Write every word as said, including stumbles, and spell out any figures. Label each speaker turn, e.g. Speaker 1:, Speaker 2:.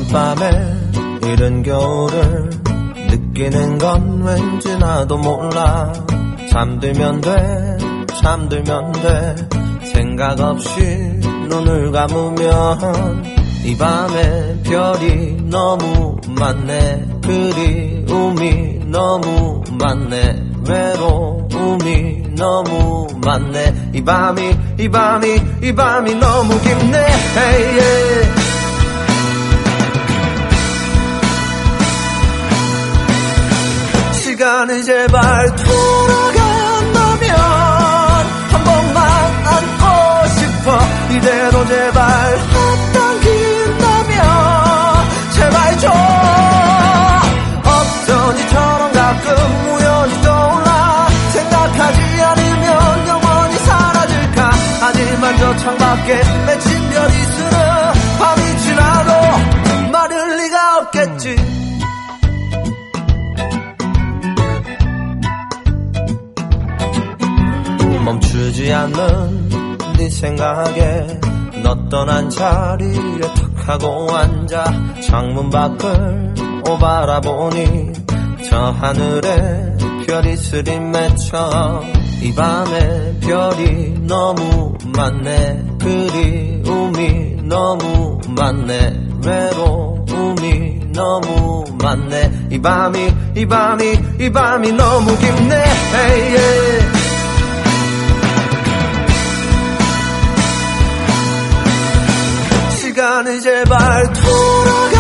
Speaker 1: 밤에 이른 겨울을 느끼는 건 왠지 나도 몰라. 잠들면 돼, 잠들면 돼. 생각 없이 눈을 감으면 이 밤에 별이 너무 많네. 그리움이 너무 많네. 외로움이 너무 많네. 이 밤이 이 밤이 이 밤이 너무 깊네. hey, yeah. 시간을 제발 돌아간다면 한 번만 안고 싶어. 이대로 제발 헛당긴다면 제발 줘. 어떤 이처럼 가끔 우연히 떠올라. 생각하지 않으면 영원히 사라질까. 하지만 저 창밖에 맺힌 별이 쓰는 밤이 지나도 마를 리가 없겠지. 멈추지 않는 네 생각에 너 떠난 자리에 탁 하고 앉아 창문 밖을 오 바라보니 저 하늘에 별이 스림맺혀. 이 밤에 별이 너무 많네. 그리움이 너무 많네. 외로움이 너무 많네. 이 밤이 이 밤이 이 밤이 너무 깊네. hey, yeah. 시간을 제발 돌아가.